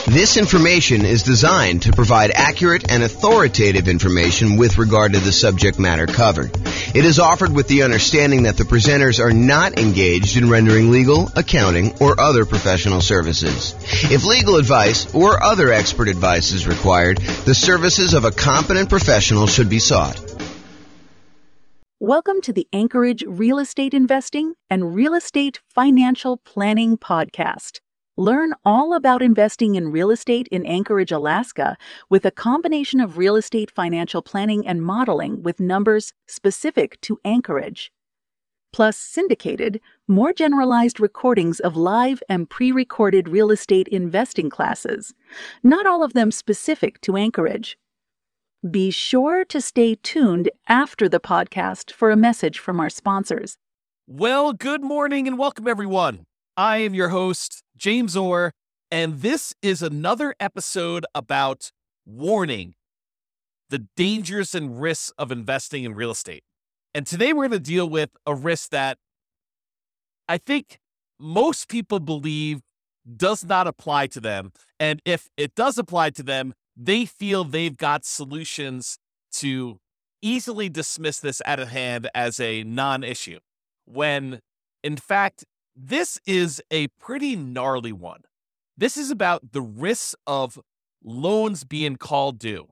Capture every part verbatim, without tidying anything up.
This information is designed to provide accurate and authoritative information with regard to the subject matter covered. It is offered with the understanding that the presenters are not engaged in rendering legal, accounting, or other professional services. If legal advice or other expert advice is required, the services of a competent professional should be sought. Welcome to the Anchorage Real Estate Investing and Real Estate Financial Planning Podcast. Learn all about investing in real estate in Anchorage, Alaska, with a combination of real estate financial planning and modeling with numbers specific to Anchorage. Plus syndicated, more generalized recordings of live and pre-recorded real estate investing classes, not all of them specific to Anchorage. Be sure to stay tuned after the podcast for a message from our sponsors. Well, good morning and welcome, everyone. I am your host, James Orr, and this is another episode about warning the dangers and risks of investing in real estate. And today we're going to deal with a risk that I think most people believe does not apply to them. And if it does apply to them, they feel they've got solutions to easily dismiss this out of hand as a non-issue, when in fact, this is a pretty gnarly one. This is about the risks of loans being called due.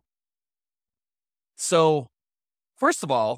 So, first of all,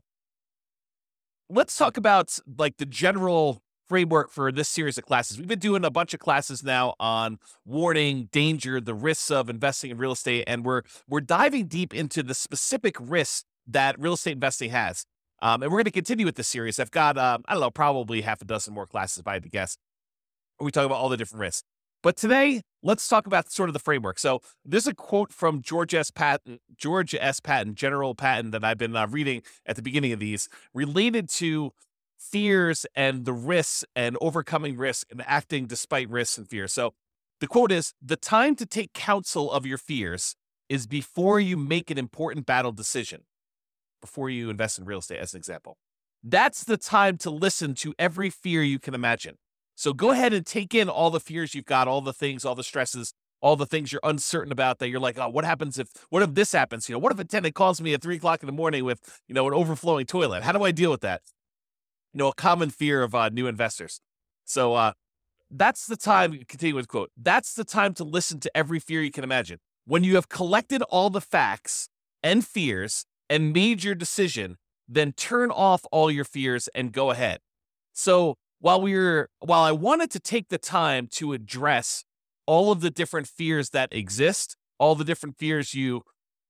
let's talk about like the general framework for this series of classes. We've been doing a bunch of classes now on warning, danger, the risks of investing in real estate, and we're we're diving deep into the specific risks that real estate investing has. Um, and we're going to continue with this series. I've got, um, I don't know, probably half a dozen more classes, if I had to guess. We talk about all the different risks. But today, let's talk about sort of the framework. So there's a quote from George S. Patton, George S. Patton, General Patton, that I've been uh, reading at the beginning of these, related to fears and the risks and overcoming risk and acting despite risks and fears. So the quote is, "The time to take counsel of your fears is before you make an important battle decision." Before you invest in real estate, as an example. That's the time to listen to every fear you can imagine. So go ahead and take in all the fears you've got, all the things, all the stresses, all the things you're uncertain about that you're like, oh, what happens if, what if this happens? You know, what if a tenant calls me at three o'clock in the morning with, you know, an overflowing toilet? How do I deal with that? You know, a common fear of uh, new investors. So uh, that's the time, continue with the quote, that's the time to listen to every fear you can imagine. When you have collected all the facts and fears and made your decision, then turn off all your fears and go ahead. So while we were, while I wanted to take the time to address all of the different fears that exist, all the different fears you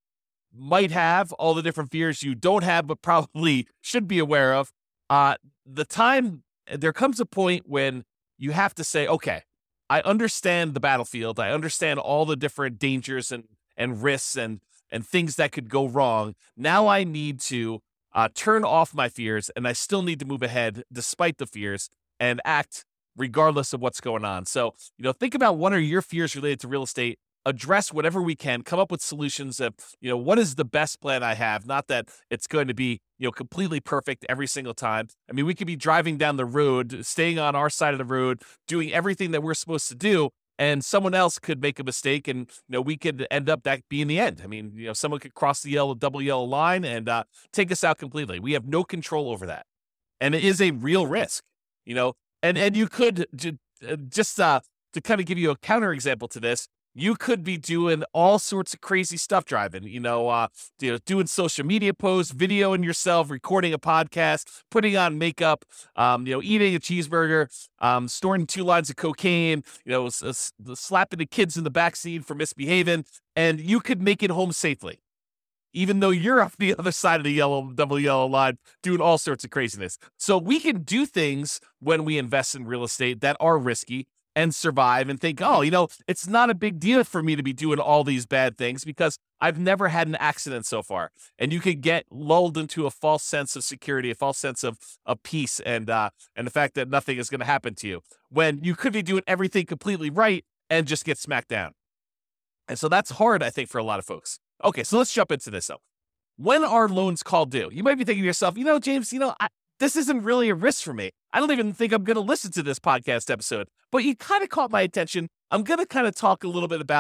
might have, all the different fears you don't have, but probably should be aware of, uh, the time, there comes a point when you have to say, okay, I understand the battlefield. I understand all the different dangers and, and risks and and things that could go wrong. Now I need to uh, turn off my fears, and I still need to move ahead despite the fears and act regardless of what's going on. So, you know, think about what are your fears related to real estate, address whatever we can, come up with solutions of, you know, what is the best plan I have? Not that it's going to be, you know, completely perfect every single time. I mean, we could be driving down the road, staying on our side of the road, doing everything that we're supposed to do, and someone else could make a mistake, and you know we could end up that being the end. I mean, you know, someone could cross the yellow, double yellow line and uh, take us out completely. We have no control over that, and it is a real risk. You know, and and you could j- just uh, to kind of give you a counterexample to this, you could be doing all sorts of crazy stuff driving, you know, uh, you know, doing social media posts, videoing yourself, recording a podcast, putting on makeup, um, you know, eating a cheeseburger, um, storing two lines of cocaine, you know, s- s- slapping the kids in the backseat for misbehaving, and you could make it home safely, even though you're off the other side of the yellow, double yellow line doing all sorts of craziness. So we can do things when we invest in real estate that are risky and survive and think, oh, you know, it's not a big deal for me to be doing all these bad things because I've never had an accident so far. And you could get lulled into a false sense of security, a false sense of, of peace, and uh, and the fact that nothing is going to happen to you when you could be doing everything completely right and just get smacked down. And so that's hard, I think, for a lot of folks. Okay, so let's jump into this though. When are loans called due? You might be thinking to yourself, you know, James, you know, I, this isn't really a risk for me. I don't even think I'm going to listen to this podcast episode, but you kind of caught my attention. I'm going to kind of talk a little bit about it.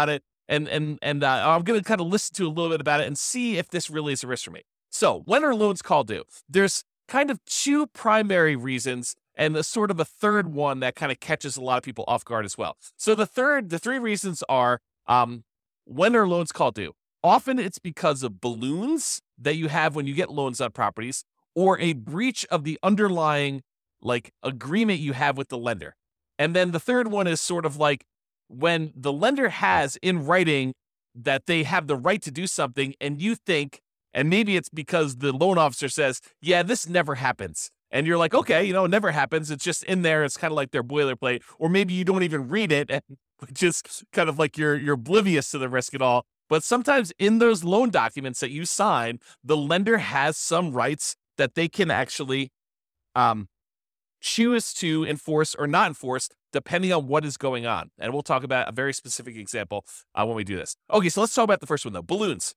And and and uh, I'm going to kind of listen to a little bit about it and see if this really is a risk for me. So when are loans called due? There's kind of two primary reasons and a sort of a third one that kind of catches a lot of people off guard as well. So the third, the three reasons are um, when are loans called due? Often it's because of balloons that you have when you get loans on properties or a breach of the underlying like agreement you have with the lender. And then the third one is sort of like when the lender has in writing that they have the right to do something and you think, and maybe it's because the loan officer says, yeah, this never happens. And you're like, okay, you know, it never happens. It's just in there. It's kind of like their boilerplate. Or maybe you don't even read it and just kind of like you're you're oblivious to the risk at all. But sometimes in those loan documents that you sign, the lender has some rights that they can actually um, choose to enforce or not enforce depending on what is going on. And we'll talk about a very specific example uh, when we do this. Okay, so let's talk about the first one though, balloons.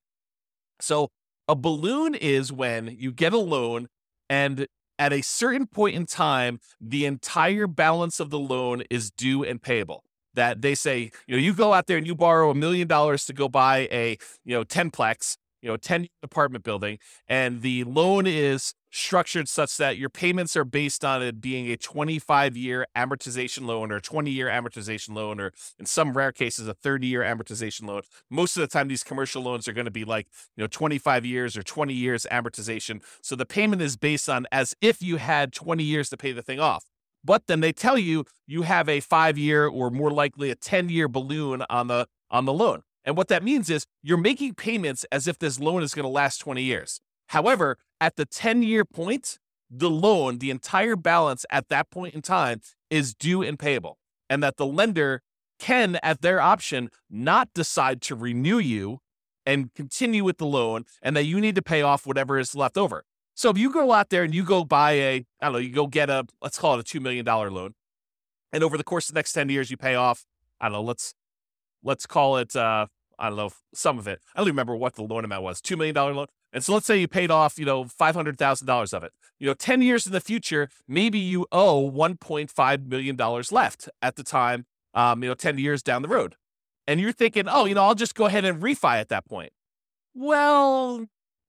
So a balloon is when you get a loan and at a certain point in time, the entire balance of the loan is due and payable. That they say, you know, you go out there and you borrow a million dollars to go buy a, you know, ten-plex, you know, ten apartment building, and the loan is structured such that your payments are based on it being a twenty-five year amortization loan or a twenty year amortization loan, or in some rare cases, a thirty year amortization loan. Most of the time, these commercial loans are going to be like, you know, twenty-five years or twenty years amortization. So the payment is based on as if you had twenty years to pay the thing off. But then they tell you you have a five year or more likely a ten year balloon on the on the loan. And what that means is you're making payments as if this loan is going to last twenty years. However, at the ten year point, the loan, the entire balance at that point in time is due and payable. And that the lender can, at their option, not decide to renew you and continue with the loan, and that you need to pay off whatever is left over. So if you go out there and you go buy a, I don't know, you go get a, let's call it a two million dollars loan. And over the course of the next ten years, you pay off, I don't know, let's, let's call it, uh, I don't know, some of it. I don't even remember what the loan amount was, two million dollars loan. And so let's say you paid off, you know, five hundred thousand dollars of it. You know, ten years in the future, maybe you owe one point five million dollars left at the time, um, you know, ten years down the road. And you're thinking, oh, you know, I'll just go ahead and refi at that point. Well,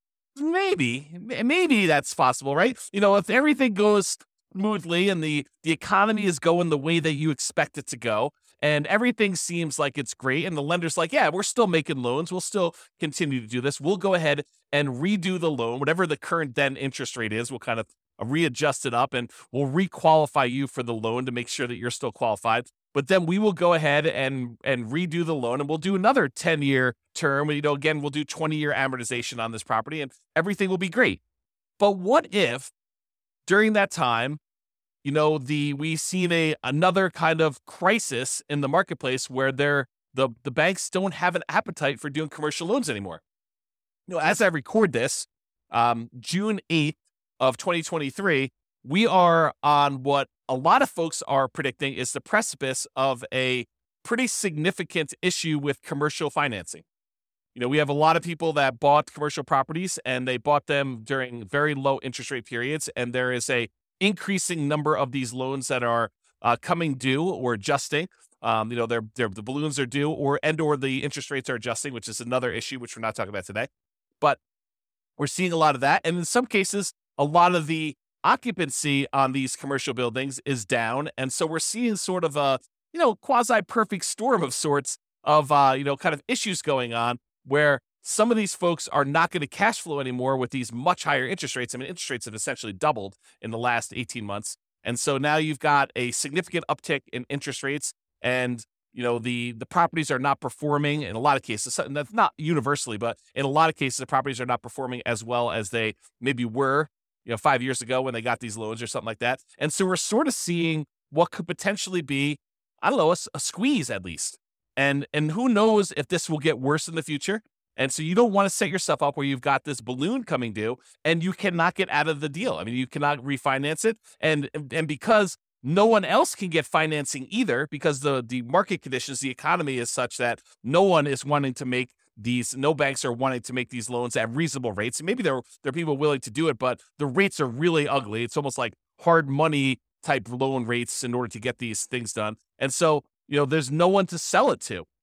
maybe, maybe that's possible, right? You know, if everything goes smoothly and the, the economy is going the way that you expect it to go, and everything seems like it's great, and the lender's like, yeah, we're still making loans. We'll still continue to do this. We'll go ahead and redo the loan, whatever the current then interest rate is. We'll kind of readjust it up, and we'll requalify you for the loan to make sure that you're still qualified. But then we will go ahead and and redo the loan, and we'll do another ten year term. You know, again, we'll do twenty year amortization on this property, and everything will be great. But what if during that time, you know, the we've seen a another kind of crisis in the marketplace where they're the the banks don't have an appetite for doing commercial loans anymore. You know, as I record this, um, June eighth of twenty twenty-three, we are on what a lot of folks are predicting is the precipice of a pretty significant issue with commercial financing. You know, we have a lot of people that bought commercial properties and they bought them during very low interest rate periods, and there is a increasing number of these loans that are uh, coming due or adjusting. Um, you know, they're, they're, the balloons are due or and or the interest rates are adjusting, which is another issue, which we're not talking about today. But we're seeing a lot of that. And in some cases, a lot of the occupancy on these commercial buildings is down. And so we're seeing sort of a, you know, quasi-perfect storm of sorts of, uh, you know, kind of issues going on where some of these folks are not going to cash flow anymore with these much higher interest rates. I mean, interest rates have essentially doubled in the last eighteen months. And so now you've got a significant uptick in interest rates, and, you know, the, the properties are not performing in a lot of cases. That's not universally, but in a lot of cases, the properties are not performing as well as they maybe were, you know, five years ago when they got these loans or something like that. And so we're sort of seeing what could potentially be, I don't know, a, a squeeze at least. And, and who knows if this will get worse in the future. And so you don't want to set yourself up where you've got this balloon coming due and you cannot get out of the deal. I mean, you cannot refinance it. And, and because no one else can get financing either, because the, the market conditions, the economy is such that no one is wanting to make these, no banks are wanting to make these loans at reasonable rates. And maybe there, there are people willing to do it, but the rates are really ugly. It's almost like hard money type loan rates in order to get these things done. And so, you know, there's no one to sell it to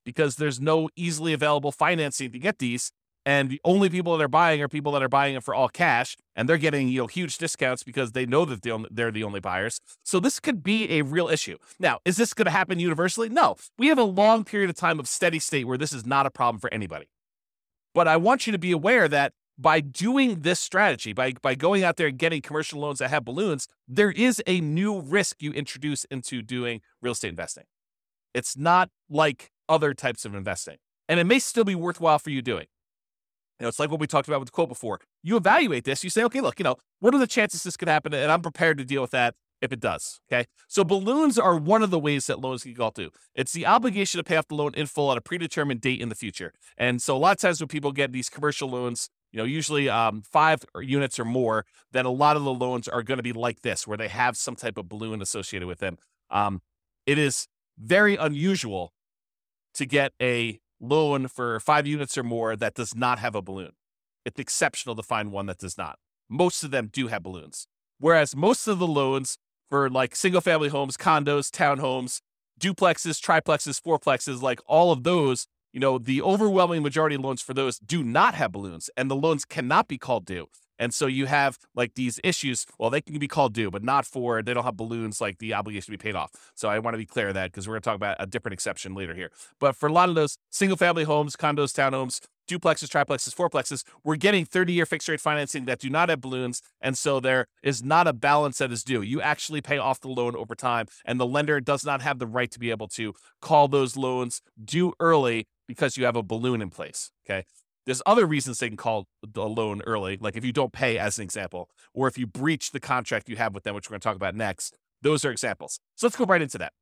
because there's no easily available financing to get these. And the only people that are buying are people that are buying it for all cash, and they're getting, you know, huge discounts because they know that they're the only buyers. So this could be a real issue. Now, is this going to happen universally? No. We have a long period of time of steady state where this is not a problem for anybody. But I want you to be aware that by doing this strategy, by, by going out there and getting commercial loans that have balloons, there is a new risk you introduce into doing real estate investing. It's not like other types of investing, and it may still be worthwhile for you doing. You know, it's like what we talked about with the quote before. You evaluate this. You say, okay, look, you know, what are the chances this could happen? And I'm prepared to deal with that if it does. Okay. So balloons are one of the ways that loans can go to. It's the obligation to pay off the loan in full at a predetermined date in the future. And so a lot of times when people get these commercial loans, you know, usually um, five units or more, then a lot of the loans are going to be like this, where they have some type of balloon associated with them. Um, it is very unusual to get a loan for five units or more that does not have a balloon. It's exceptional to find one that does not. Most of them do have balloons. Whereas most of the loans for like single family homes, condos, townhomes, duplexes, triplexes, fourplexes, like all of those, you know, the overwhelming majority of loans for those do not have balloons, and the loans cannot be called due. And so you have like these issues. Well, they can be called due, but not for, they don't have balloons like the obligation to be paid off. So I want to be clear of that because we're going to talk about a different exception later here. But for a lot of those single family homes, condos, townhomes, duplexes, triplexes, fourplexes, we're getting thirty year fixed rate financing that do not have balloons. And so there is not a balance that is due. You actually pay off the loan over time, and the lender does not have the right to be able to call those loans due early because you have a balloon in place. Okay. There's other reasons they can call the loan early, like if you don't pay, as an example, or if you breach the contract you have with them, which we're going to talk about next. Those are examples. So let's go right into that.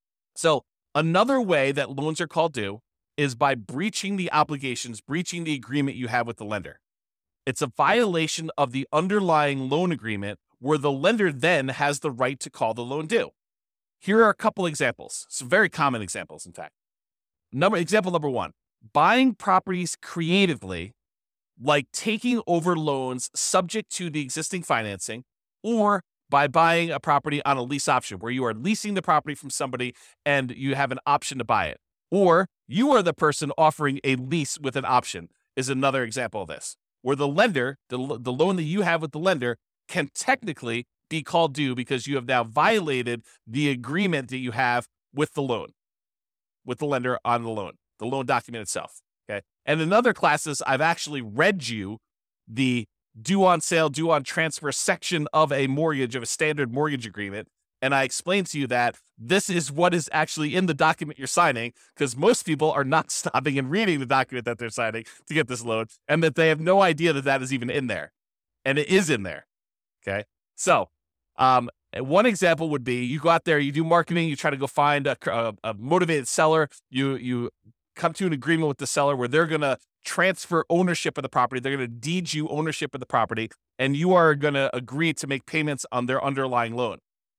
So another way that loans are called due is by breaching the obligations, breaching the agreement you have with the lender. It's a violation of the underlying loan agreement where the lender then has the right to call the loan due. Here are a couple examples, some very common examples, in fact. Number example number one. Buying properties creatively, like taking over loans subject to the existing financing, or by buying a property on a lease option where you are leasing the property from somebody and you have an option to buy it. Or you are the person offering a lease with an option is another example of this, where the lender, the, the loan that you have with the lender can technically be called due because you have now violated the agreement that you have with the loan, with the lender on the loan. The loan document itself, okay? And in other classes, I've actually read you the due on sale, due on transfer section of a mortgage, of a standard mortgage agreement, and I explained to you that this is what is actually in the document you're signing, because most people are not stopping and reading the document that they're signing to get this loan, and that they have no idea that that is even in there, and it is in there, okay? So, um, one example would be you go out there, you do marketing, you try to go find a, a, a motivated seller, you you come to an agreement with the seller where they're going to transfer ownership of the property. They're going to deed you ownership of the property, and you are going to agree to make payments on their underlying loan.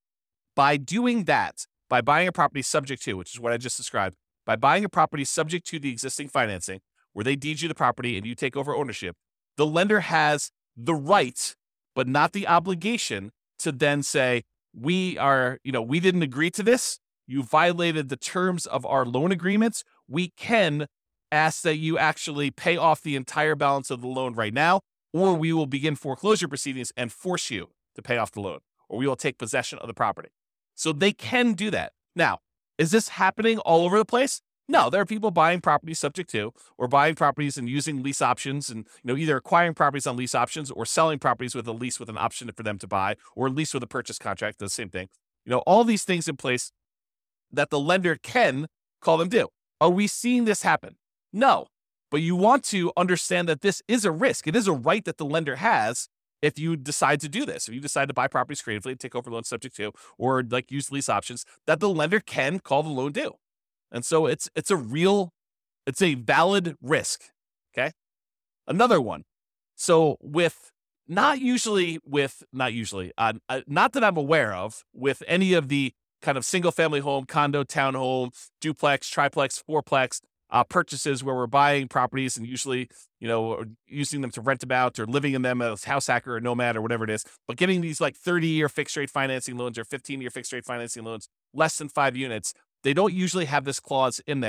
By doing that, by buying a property subject to, which is what I just described, by buying a property subject to the existing financing, where they deed you the property and you take over ownership, the lender has the right, but not the obligation, to then say, we are, you know, we didn't agree to this. You violated the terms of our loan agreements. We can ask that you actually pay off the entire balance of the loan right now, or we will begin foreclosure proceedings and force you to pay off the loan, or we will take possession of the property. So they can do that. Now, is this happening all over the place? No, there are people buying properties subject to, or buying properties and using lease options, and you know, either acquiring properties on lease options or selling properties with a lease with an option for them to buy, or a lease with a purchase contract, the same thing. You know, all these things in place that the lender can call them due. Are we seeing this happen? No, but you want to understand that this is a risk. It is a right that the lender has if you decide to do this. If you decide to buy properties creatively, take over loans subject to, or like use lease options, that the lender can call the loan due. And so it's it's a real, it's a valid risk, okay? Another one. So with, not usually with, not usually, uh, uh, not that I'm aware of, with any of the kind of single family home, condo, townhome, duplex, triplex, fourplex uh, purchases where we're buying properties and usually, you know, using them to rent them out or living in them as house hacker or nomad or whatever it is, but getting these like thirty year fixed rate financing loans or fifteen year fixed rate financing loans, less than five units, they don't usually have this clause in there.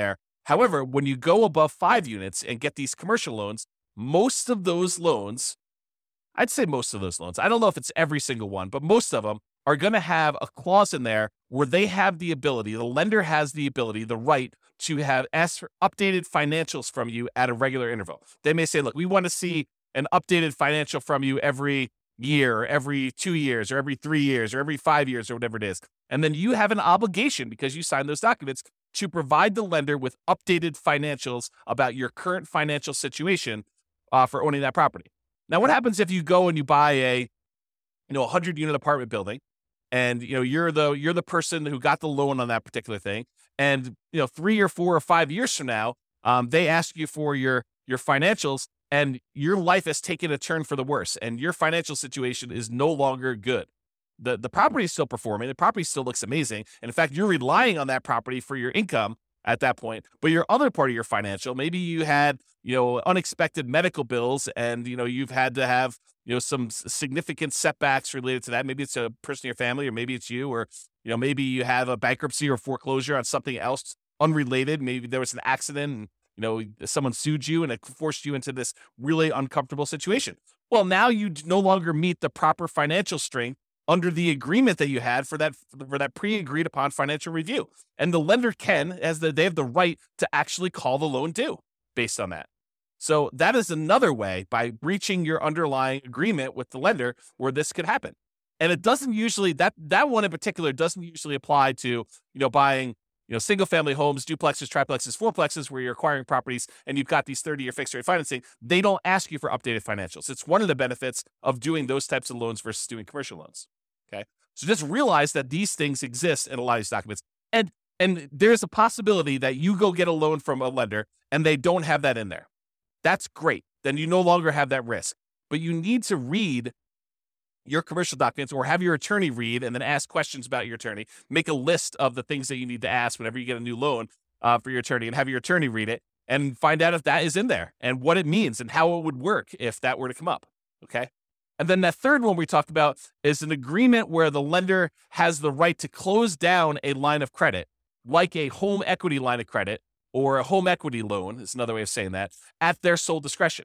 However, when you go above five units and get these commercial loans, most of those loans, I'd say most of those loans, I don't know if it's every single one, but most of them are going to have a clause in there where they have the ability, the lender has the ability, the right to have ask for updated financials from you at a regular interval. They may say, look, we want to see an updated financial from you every year, or every two years, or every three years, or every five years, or whatever it is. And then you have an obligation, because you signed those documents, to provide the lender with updated financials about your current financial situation uh, for owning that property. Now, what happens if you go and you buy a, you know, a hundred unit apartment building, and you know you're the you're the person who got the loan on that particular thing, and you know three or four or five years from now, um, they ask you for your your financials, and your life has taken a turn for the worse, and your financial situation is no longer good. The the property is still performing, the property still looks amazing, and in fact, you're relying on that property for your income at that point. But your other part of your financial, maybe you had you know unexpected medical bills, and you know you've had to have you know some significant setbacks related to that. Maybe it's a person in your family, or maybe it's you, or you know maybe you have a bankruptcy or foreclosure on something else unrelated. Maybe there was an accident, and you know someone sued you, and it forced you into this really uncomfortable situation. Well, now you no longer meet the proper financial strength under the agreement that you had for that for that pre-agreed upon financial review. And the lender can, as the, they have the right to actually call the loan due based on that. So that is another way, by breaching your underlying agreement with the lender, where this could happen. And it doesn't usually, that that one in particular doesn't usually apply to, you know, buying, you know, single family homes, duplexes, triplexes, fourplexes, where you're acquiring properties and you've got these thirty year fixed rate financing. They don't ask you for updated financials. It's one of the benefits of doing those types of loans versus doing commercial loans. Okay. So just realize that these things exist in a lot of these documents. And, and there's a possibility that you go get a loan from a lender and they don't have that in there. That's great. Then you no longer have that risk, but you need to read your commercial documents, or have your attorney read and then ask questions about your attorney. Make a list of the things that you need to ask whenever you get a new loan uh, for your attorney, and have your attorney read it and find out if that is in there and what it means and how it would work if that were to come up. Okay. And then that third one we talked about is an agreement where the lender has the right to close down a line of credit, like a home equity line of credit or a home equity loan, is another way of saying that, at their sole discretion.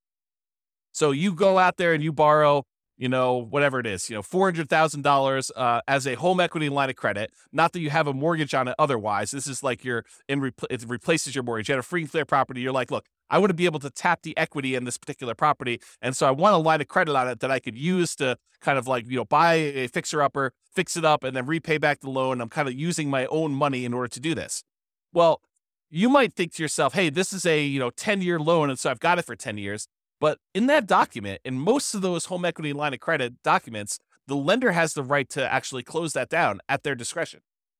So you go out there and you borrow, you know, whatever it is, you know, four hundred thousand dollars uh, as a home equity line of credit. Not that you have a mortgage on it otherwise. This is like you're in, repl- it replaces your mortgage. You had a free and clear property. You're like, look, I want to be able to tap the equity in this particular property. And so I want a line of credit on it that I could use to kind of like, you know, buy a fixer upper, fix it up, and then repay back the loan. I'm kind of using my own money in order to do this. Well, you might think to yourself, hey, this is a, you know, ten year loan. And so I've got it for ten years. But in that document, in most of those home equity line of credit documents, the lender has the right to actually close that down at their discretion.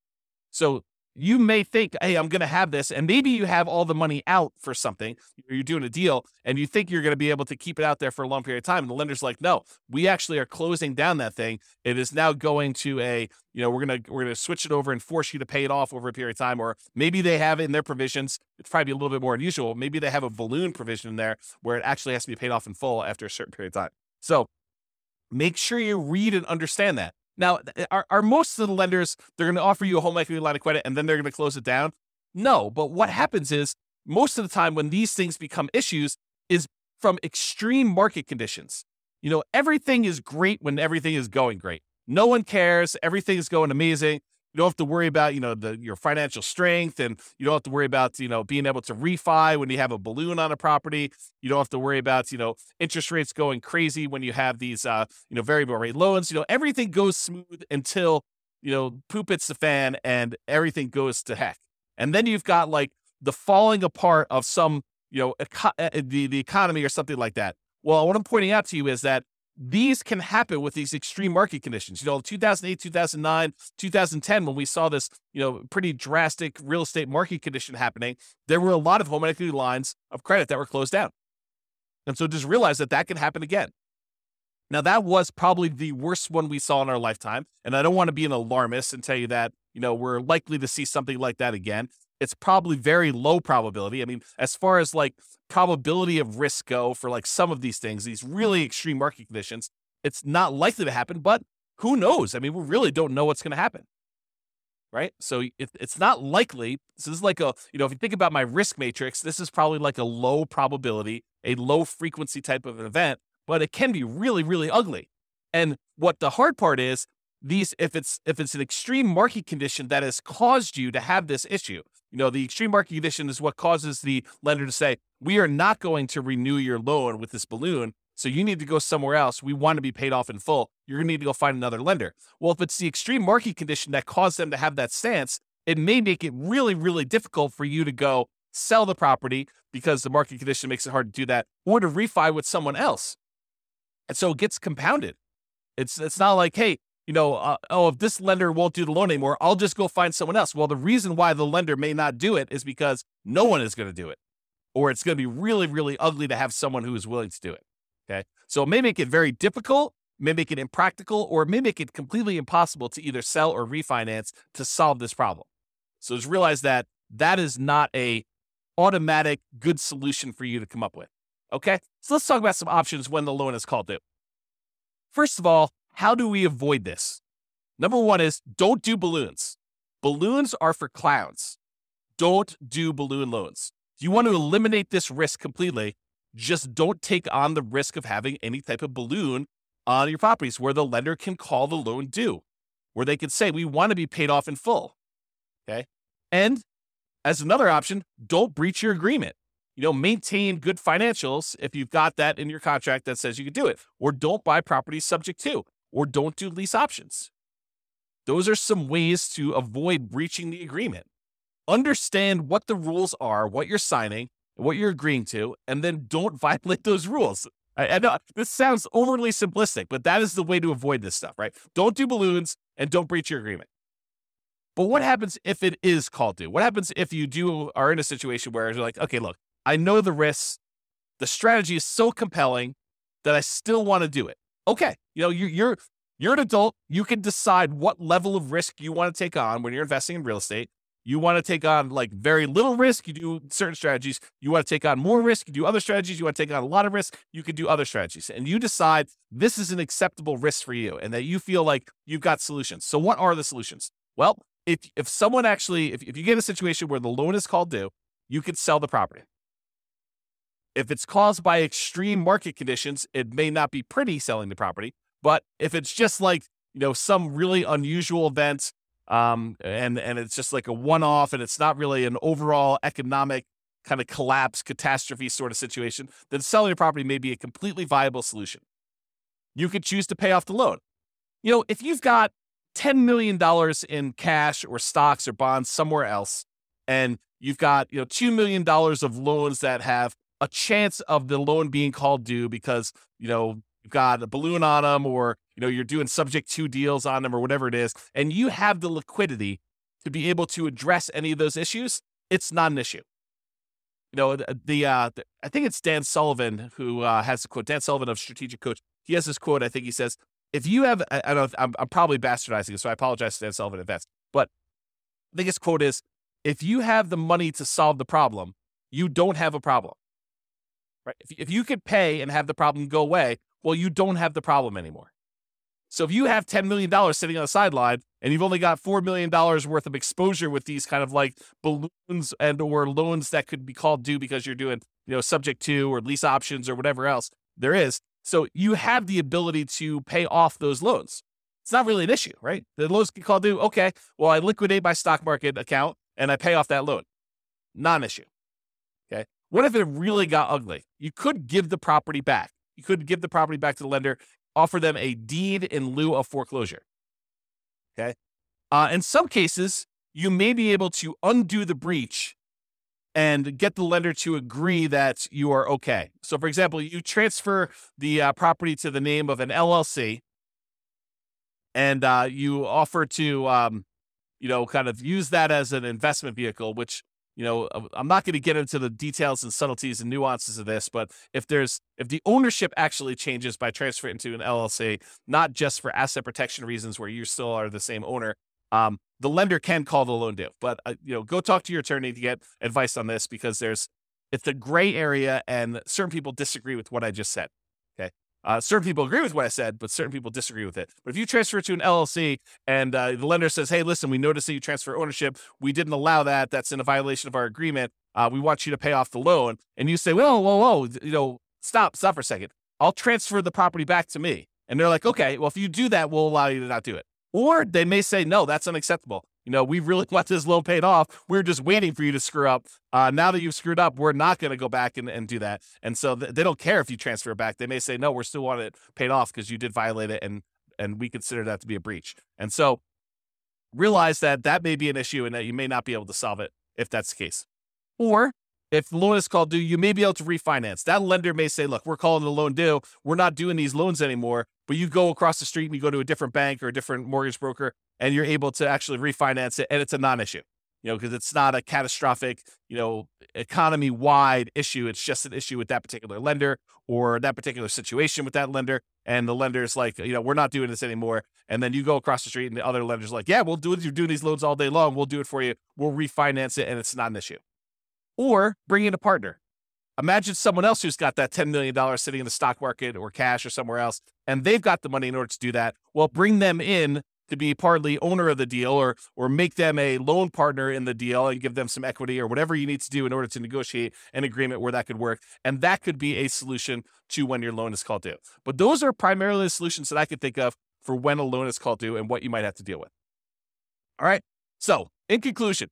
So you may think, hey, I'm going to have this, and maybe you have all the money out for something, you're doing a deal, and you think you're going to be able to keep it out there for a long period of time. And the lender's like, no, we actually are closing down that thing. It is now going to a, you know, we're going to, we're going to switch it over and force you to pay it off over a period of time. Or maybe they have it in their provisions. It's probably a little bit more unusual. Maybe they have a balloon provision in there where it actually has to be paid off in full after a certain period of time. So make sure you read and understand that. Now, are, are most of the lenders, they're going to offer you a home equity line of credit and then they're going to close it down? No, but what happens is most of the time when these things become issues is from extreme market conditions. You know, everything is great when everything is going great. No one cares. Everything is going amazing. You don't have to worry about, you know, the, your financial strength, and you don't have to worry about, you know, being able to refi when you have a balloon on a property. You don't have to worry about, you know, interest rates going crazy when you have these, uh, you know, variable rate loans. You know, everything goes smooth until, you know, poop hits the fan and everything goes to heck. And then you've got like the falling apart of some, you know, eco- the, the economy or something like that. Well, what I'm pointing out to you is that these can happen with these extreme market conditions. You know, two thousand eight, two thousand nine, two thousand ten, when we saw this, you know, pretty drastic real estate market condition happening, there were a lot of home equity lines of credit that were closed down. And so just realize that that can happen again. Now, that was probably the worst one we saw in our lifetime. And I don't want to be an alarmist and tell you that, you know, we're likely to see something like that again. It's probably very low probability. I mean, as far as like probability of risk go for like some of these things, these really extreme market conditions, it's not likely to happen, but who knows? I mean, we really don't know what's going to happen. right? So it, it's not likely. This is like a, you know, if you think about my risk matrix, this is probably like a low probability, a low frequency type of an event, but it can be really, really ugly. And what the hard part is, these, if it's if it's an extreme market condition that has caused you to have this issue, you know, the extreme market condition is what causes the lender to say, we are not going to renew your loan with this balloon, so you need to go somewhere else. We want to be paid off in full. You're going to need to go find another lender. Well, if it's the extreme market condition that caused them to have that stance, it may make it really, really difficult for you to go sell the property because the market condition makes it hard to do that, or to refi with someone else. And so it gets compounded. It's it's not like, hey, you know, uh, oh, if this lender won't do the loan anymore, I'll just go find someone else. Well, the reason why the lender may not do it is because no one is going to do it, or it's going to be really, really ugly to have someone who is willing to do it. Okay. So it may make it very difficult, may make it impractical, or it may make it completely impossible to either sell or refinance to solve this problem. So just realize that that is not a automatic good solution for you to come up with. Okay. So let's talk about some options when the loan is called due. First of all, how do we avoid this? Number one is don't do balloons. Balloons are for clowns. Don't do balloon loans. If you want to eliminate this risk completely, just don't take on the risk of having any type of balloon on your properties where the lender can call the loan due, where they can say, we want to be paid off in full. Okay. And as another option, don't breach your agreement. You know, maintain good financials if you've got that in your contract that says you can do it, or don't buy properties subject to, or don't do lease options. Those are some ways to avoid breaching the agreement. Understand what the rules are, what you're signing, what you're agreeing to, and then don't violate those rules. I, I know this sounds overly simplistic, but that is the way to avoid this stuff, right? Don't do balloons and don't breach your agreement. But what happens if it is called due? What happens if you do are in a situation where you're like, okay, look, I know the risks. The strategy is so compelling that I still want to do it. Okay, you know, you're you're you're an adult. You can decide what level of risk you want to take on when you're investing in real estate. You want to take on like very little risk, you do certain strategies. You want to take on more risk, you do other strategies. You want to take on a lot of risk, you can do other strategies. And you decide this is an acceptable risk for you and that you feel like you've got solutions. So what are the solutions? Well, if if someone actually, if, if you get a situation where the loan is called due, you could sell the property. If it's caused by extreme market conditions, it may not be pretty selling the property. But if it's just like, you know, some really unusual event, Um, and, and it's just like a one-off and it's not really an overall economic kind of collapse, catastrophe sort of situation, then selling your property may be a completely viable solution. You could choose to pay off the loan. You know, if you've got ten million dollars in cash or stocks or bonds somewhere else, and you've got, you know, two million dollars of loans that have a chance of the loan being called due because, you know, you've got a balloon on them, or, you know, you're doing subject to deals on them or whatever it is, and you have the liquidity to be able to address any of those issues, it's not an issue. You know, the, the, uh, the I think it's Dan Sullivan who uh, has the quote, Dan Sullivan of Strategic Coach. He has this quote, I think he says, if you have, I, I don't know, I'm, I'm probably bastardizing it, so I apologize to Dan Sullivan in advance, but I think his quote is, if you have the money to solve the problem, you don't have a problem. Right? If, if you could pay and have the problem go away, well, you don't have the problem anymore. So if you have ten million dollars sitting on the sideline and you've only got four million dollars worth of exposure with these kind of like balloons and or loans that could be called due because you're doing, you know, subject to or lease options or whatever else there is. So you have the ability to pay off those loans. It's not really an issue, right? The loans get called due. Okay, well, I liquidate my stock market account and I pay off that loan. Non-issue. Okay. What if it really got ugly? You could give the property back. You could give the property back to the lender, offer them a deed in lieu of foreclosure. Okay. Uh, in some cases, you may be able to undo the breach and get the lender to agree that you are okay. So, for example, you transfer the uh, property to the name of an L L C, and uh, you offer to, um, you know, kind of use that as an investment vehicle, which, you know, I'm not going to get into the details and subtleties and nuances of this, but if there's, if the ownership actually changes by transferring to an L L C, not just for asset protection reasons where you still are the same owner, um, the lender can call the loan due. But, uh, you know, go talk to your attorney to get advice on this because there's, it's a gray area and certain people disagree with what I just said. Okay. Uh, certain people agree with what I said, but certain people disagree with it. But if you transfer it to an L L C and uh, the lender says, hey, listen, we noticed that you transfer ownership. We didn't allow that. That's in a violation of our agreement. Uh, we want you to pay off the loan. And you say, whoa, whoa, whoa, you know, stop, stop for a second. I'll transfer the property back to me. And they're like, okay, well, if you do that, we'll allow you to not do it. Or they may say, no, that's unacceptable. You know, we really want this loan paid off. We're just waiting for you to screw up. Uh, now that you've screwed up, we're not going to go back and, and do that. And so th- they don't care if you transfer it back. They may say, no, we're still want it paid off because you did violate it, and and we consider that to be a breach. And so realize that that may be an issue and that you may not be able to solve it if that's the case. Or if the loan is called due, you may be able to refinance. That lender may say, look, we're calling the loan due. We're not doing these loans anymore. But you go across the street and you go to a different bank or a different mortgage broker, and you're able to actually refinance it, and it's a non-issue, you know, because it's not a catastrophic, you know, economy-wide issue. It's just an issue with that particular lender or that particular situation with that lender. And the lender's like, you know, we're not doing this anymore. And then you go across the street and the other lender's like, yeah, we'll do it. You're doing these loans all day long. We'll do it for you. We'll refinance it, and it's not an issue. Or bring in a partner. Imagine someone else who's got that ten million dollars sitting in the stock market or cash or somewhere else, and they've got the money in order to do that. Well, bring them in to be partly owner of the deal, or or make them a loan partner in the deal and give them some equity or whatever you need to do in order to negotiate an agreement where that could work. And that could be a solution to when your loan is called due. But those are primarily the solutions that I could think of for when a loan is called due and what you might have to deal with. All right. So in conclusion,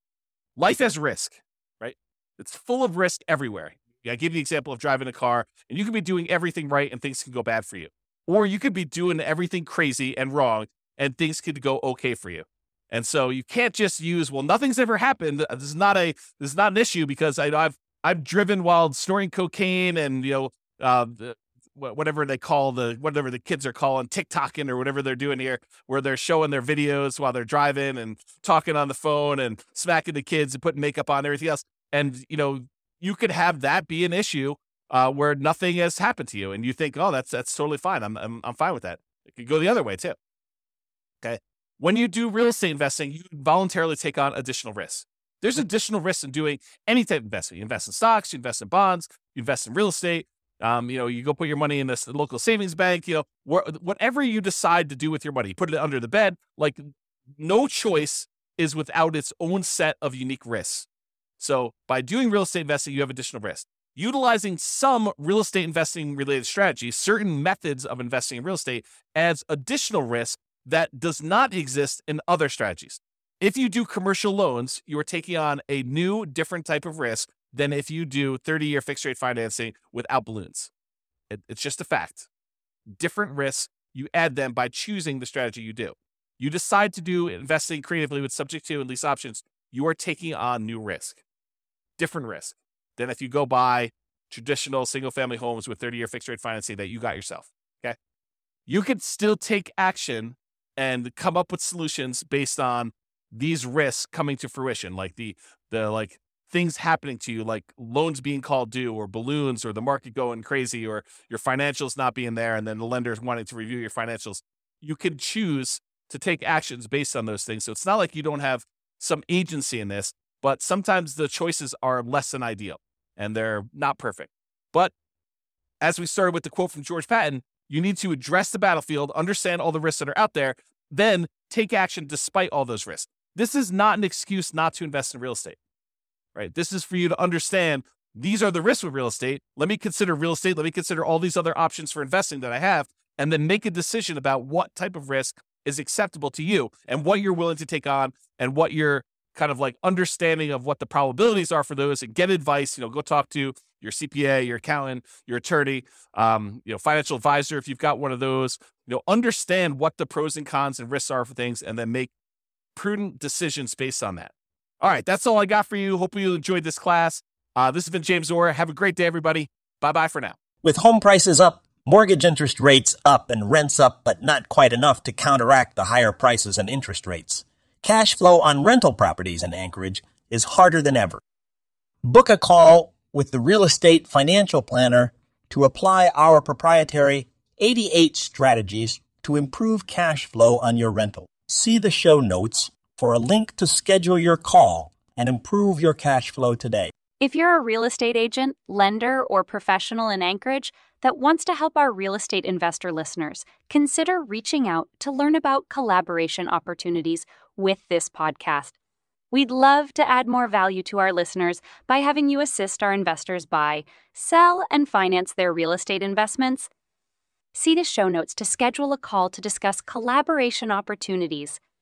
life has risk, right? It's full of risk everywhere. I give you the example of driving a car, and you could be doing everything right and things can go bad for you. Or you could be doing everything crazy and wrong and things could go okay for you. And so you can't just use, well, nothing's ever happened. This is not a, this is not an issue because I, I've, I've driven while snorting cocaine and, you know, uh, the, whatever they call the, whatever the kids are calling TikToking or whatever they're doing here, where they're showing their videos while they're driving and talking on the phone and smacking the kids and putting makeup on and everything else. And, you know, you could have that be an issue uh, where nothing has happened to you, and you think, "Oh, that's that's totally fine. I'm I'm I'm fine with that." It could go the other way too. Okay, when you do real estate investing, you voluntarily take on additional risks. There's additional risks in doing any type of investment. You invest in stocks, you invest in bonds, you invest in real estate. Um, you know, you go put your money in this local savings bank. You know, wh- whatever you decide to do with your money, you put it under the bed. Like, no choice is without its own set of unique risks. So by doing real estate investing, you have additional risk. Utilizing some real estate investing related strategies, certain methods of investing in real estate, adds additional risk that does not exist in other strategies. If you do commercial loans, you are taking on a new, different type of risk than if you do thirty-year fixed rate financing without balloons. It, it's just a fact. Different risks, you add them by choosing the strategy you do. You decide to do investing creatively with subject to and lease options, you are taking on new risk. Different risk than if you go buy traditional single-family homes with thirty-year fixed-rate financing that you got yourself, okay? You could still take action and come up with solutions based on these risks coming to fruition, like the the like things happening to you, like loans being called due or balloons or the market going crazy or your financials not being there and then the lenders wanting to review your financials. You can choose to take actions based on those things. So it's not like you don't have some agency in this. But sometimes the choices are less than ideal and they're not perfect. But as we started with the quote from George Patton, you need to address the battlefield, understand all the risks that are out there, then take action despite all those risks. This is not an excuse not to invest in real estate, right? This is for you to understand these are the risks with real estate. Let me consider real estate. Let me consider all these other options for investing that I have, and then make a decision about what type of risk is acceptable to you and what you're willing to take on and what you're kind of like understanding of what the probabilities are for those, and get advice. You know, go talk to your C P A, your accountant, your attorney, um, you know, financial advisor if you've got one of those. You know, understand what the pros and cons and risks are for things, and then make prudent decisions based on that. All right, that's all I got for you. Hope you enjoyed this class. Uh, this has been James Orr. Have a great day, everybody. Bye bye for now. With home prices up, mortgage interest rates up, and rents up, but not quite enough to counteract the higher prices and interest rates, cash flow on rental properties in Anchorage is harder than ever. Book a call with the Real Estate Financial Planner to apply our proprietary eighty-eight strategies to improve cash flow on your rental. See the show notes for a link to schedule your call and improve your cash flow today. If you're a real estate agent, lender, or professional in Anchorage that wants to help our real estate investor listeners, consider reaching out to learn about collaboration opportunities with this podcast. We'd love to add more value to our listeners by having you assist our investors buy, sell, and finance their real estate investments. See the show notes to schedule a call to discuss collaboration opportunities.